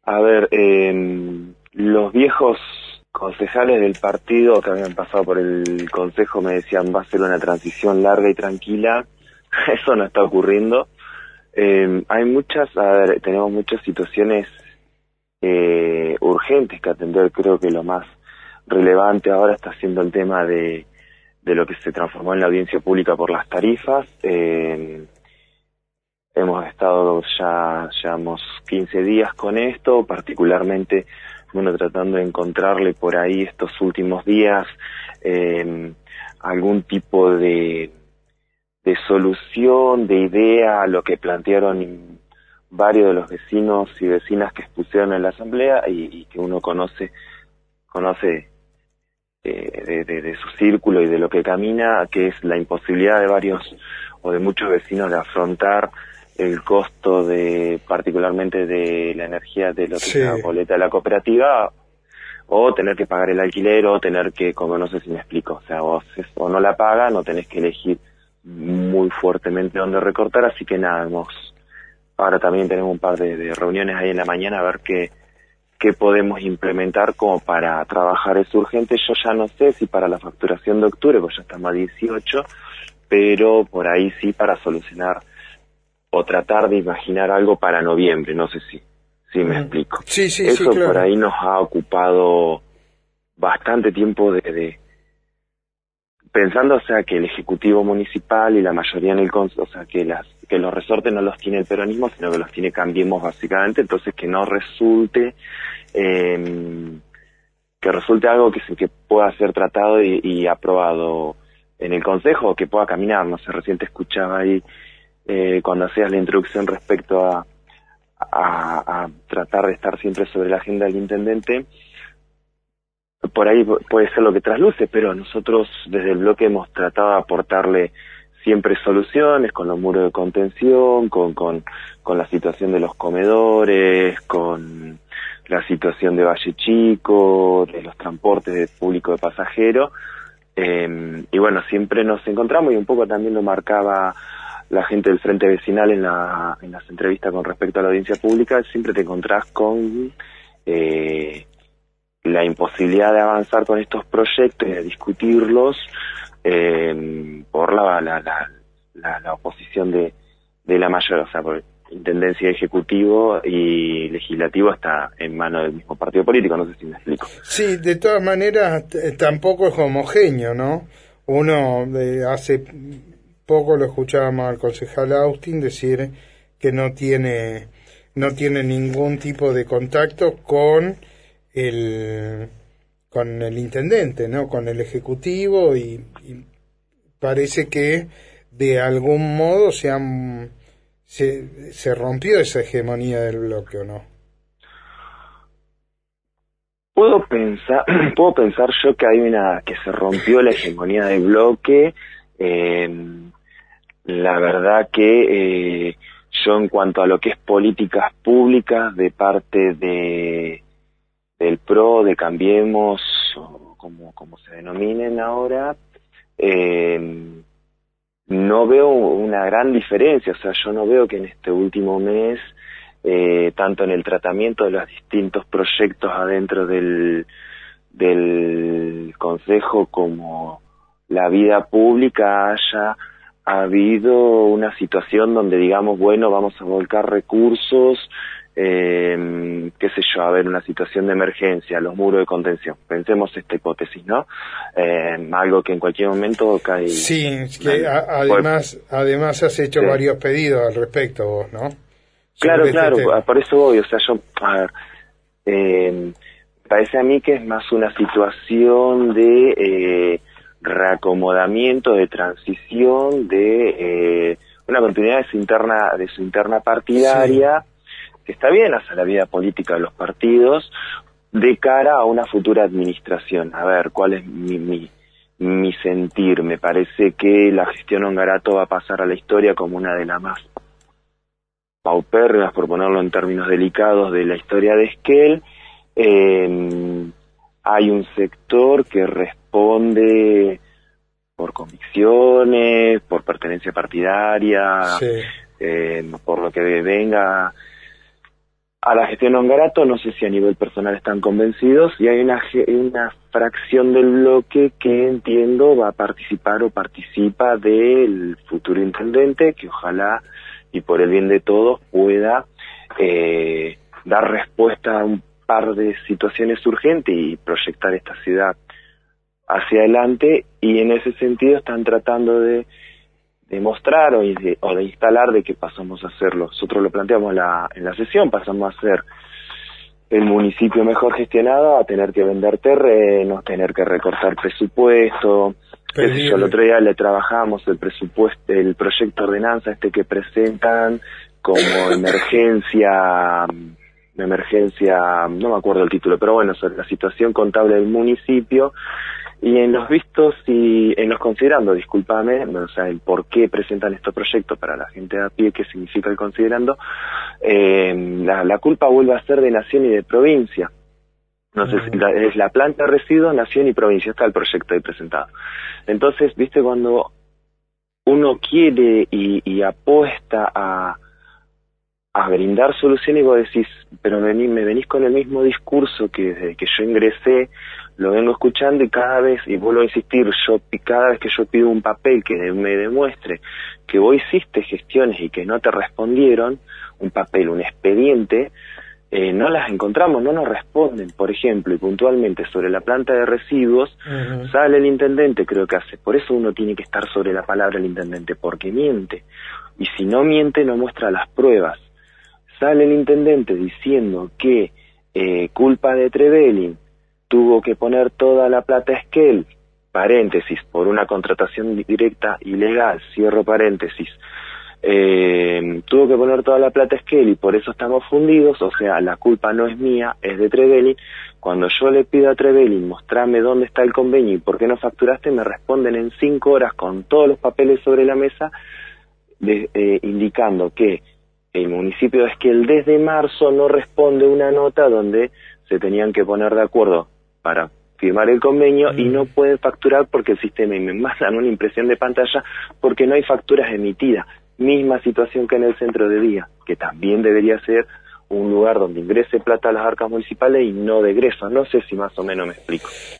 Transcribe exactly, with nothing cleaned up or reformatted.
A ver, eh, los viejos concejales del partido que habían pasado por el consejo me decían va a ser una transición larga y tranquila. Eso no está ocurriendo. Eh, hay muchas, a ver, tenemos muchas situaciones eh, urgentes que atender. Creo que lo más relevante ahora está siendo el tema de, de lo que se transformó en la audiencia pública por las tarifas. Eh, hemos estado ya, llevamos quince días con esto, particularmente, bueno, tratando de encontrarle por ahí estos últimos días eh, algún tipo de, de solución, de idea a lo que plantearon varios de los vecinos y vecinas que expusieron en la asamblea y, y que uno conoce, conoce eh, de, de, de su círculo y de lo que camina, que es la imposibilidad de varios o de muchos vecinos de afrontar el costo de, particularmente de la energía de lo que Sí. es la boleta de la cooperativa, o tener que pagar el alquiler, o tener que, como no sé si me explico, o sea, vos es, o no la pagan, o tenés que elegir muy fuertemente dónde recortar, así que nada, hemos, ahora también tenemos un par de, de reuniones ahí en la mañana a ver qué, qué podemos implementar como para trabajar eso urgente. Yo ya no sé si para la facturación de octubre, pues ya estamos a dieciocho, pero por ahí sí para solucionar o tratar de imaginar algo para noviembre, no sé si, si me Mm. explico. Sí, sí, Eso sí, claro. por ahí nos ha ocupado bastante tiempo de, de pensando, o sea, que el Ejecutivo Municipal y la mayoría en el Consejo, o sea, que las que los resortes no los tiene el peronismo, sino que los tiene Cambiemos básicamente, entonces que no resulte, eh, que resulte algo que, se, que pueda ser tratado y, y aprobado en el Consejo, o que pueda caminar, no sé, recién te escuchaba ahí, Eh, cuando hacías la introducción respecto a, a, a tratar de estar siempre sobre la agenda del intendente, por ahí puede ser lo que trasluce, pero nosotros desde el bloque hemos tratado de aportarle siempre soluciones con los muros de contención, con, con, con la situación de los comedores, con la situación de Valle Chico, de los transportes de público de pasajeros, eh, y bueno, siempre nos encontramos, y un poco también lo marcaba la gente del Frente Vecinal en, la, en las entrevistas con respecto a la audiencia pública, siempre te encontrás con eh, la imposibilidad de avanzar con estos proyectos y de discutirlos eh, por la, la, la, la, la oposición de, de la mayor, o sea, por intendencia ejecutivo y legislativo está en manos del mismo partido político, no sé si me explico. Sí, de todas maneras, t- tampoco es homogéneo, ¿no? Uno eh, hace poco lo escuchábamos al concejal Austin decir que no tiene no tiene ningún tipo de contacto con el con el intendente, ¿no? Con el ejecutivo y, y parece que de algún modo se han se, se rompió esa hegemonía del bloque, ¿o no? Puedo pensar, puedo pensar yo que hay una, que se rompió la hegemonía del bloque. Eh, la verdad que eh, yo en cuanto a lo que es políticas públicas de parte de del P R O, de Cambiemos, o como, como se denominen ahora, eh, no veo una gran diferencia. O sea, yo no veo que en este último mes, eh, tanto en el tratamiento de los distintos proyectos adentro del, del Consejo como la vida pública haya habido una situación donde digamos, bueno, vamos a volcar recursos, eh, qué sé yo, a ver, una situación de emergencia, los muros de contención. Pensemos esta hipótesis, ¿no? Eh, algo que en cualquier momento cae. Sí, es que a, además, además has hecho sí. varios pedidos al respecto vos, ¿no? Claro, Sobre claro, este tema. por eso voy, o sea, yo, a ver, eh, parece a mí que es más una situación de eh, reacomodamiento, de transición, de eh, una continuidad de su interna, de su interna partidaria, sí, que está bien hacia la vida política de los partidos, de cara a una futura administración. A ver, ¿cuál es mi, mi, mi sentir? Me parece que la gestión Ongarato va a pasar a la historia como una de las más paupérrimas, por ponerlo en términos delicados, de la historia de Esquel. Eh, hay un sector que responde por convicciones, por pertenencia partidaria, Sí. eh, por lo que venga a la gestión Ongarato, no sé si a nivel personal están convencidos, y hay una, una fracción del bloque que entiendo va a participar o participa del futuro intendente, que ojalá, y por el bien de todos, pueda eh, dar respuesta a un par de situaciones urgentes y proyectar esta ciudad hacia adelante, y en ese sentido están tratando de demostrar o de, o de instalar de que pasamos a hacerlo. Nosotros lo planteamos en la, en la sesión, pasamos a ser el municipio mejor gestionado, a tener que vender terrenos, tener que recortar presupuesto. Qué sé yo, el otro día le trabajamos el presupuesto, el proyecto de ordenanza este que presentan como emergencia, emergencia, no me acuerdo el título, pero bueno, sobre la situación contable del municipio. Y en los vistos y en los considerando, discúlpame, o sea, el por qué presentan estos proyectos para la gente de a pie, qué significa el considerando, eh, la, la culpa vuelve a ser de nación y de provincia. No sé, si la, es la planta de residuos, nación y provincia, está el proyecto ahí presentado. Entonces, viste, cuando uno quiere y, y apuesta a, a brindar soluciones y vos decís, pero vení, me venís con el mismo discurso que desde que yo ingresé, lo vengo escuchando y cada vez, y vuelvo a insistir, yo cada vez que yo pido un papel que me demuestre que vos hiciste gestiones y que no te respondieron, un papel, un expediente, eh, no las encontramos, no nos responden. Por ejemplo, y puntualmente sobre la planta de residuos, uh-huh. sale el intendente, creo que hace, por eso uno tiene que estar sobre la palabra del intendente, porque miente, y si no miente no muestra las pruebas. Sale el intendente diciendo que eh, culpa de Trevelin, tuvo que poner toda la plata Esquel, paréntesis, por una contratación directa ilegal, cierro paréntesis, eh, tuvo que poner toda la plata Esquel y por eso estamos fundidos, o sea, la culpa no es mía, es de Trevelin. Cuando yo le pido a Trevelin, mostrame dónde está el convenio y por qué no facturaste, me responden en cinco horas con todos los papeles sobre la mesa, de, eh, indicando que el municipio de Esquel desde marzo no responde una nota donde se tenían que poner de acuerdo para firmar el convenio mm. y no pueden facturar porque el sistema, y me mandan una impresión de pantalla porque no hay facturas emitidas. Misma situación que en el centro de día, que también debería ser un lugar donde ingrese plata a las arcas municipales y no de egresos. No sé si más o menos me explico.